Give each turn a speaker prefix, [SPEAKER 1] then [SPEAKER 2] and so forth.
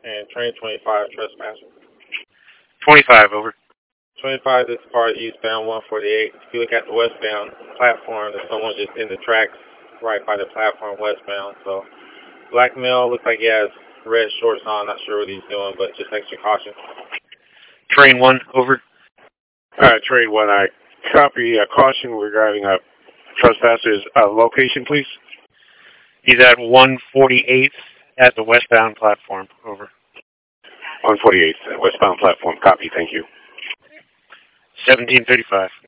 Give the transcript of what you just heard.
[SPEAKER 1] and train 25 trespassing.
[SPEAKER 2] 25, over.
[SPEAKER 1] 25, this car is eastbound 148. If you look at the westbound platform, there's someone just in the tracks right by the platform westbound. So, black male, looks like he has red shorts on. Not sure what he's doing, but just extra caution.
[SPEAKER 2] Train 1, over.
[SPEAKER 3] Train 1, I copy caution regarding trespassers. Location, please.
[SPEAKER 2] He's at 148th at the westbound platform, over.
[SPEAKER 3] 148th, westbound platform. Copy, thank you.
[SPEAKER 2] 1735.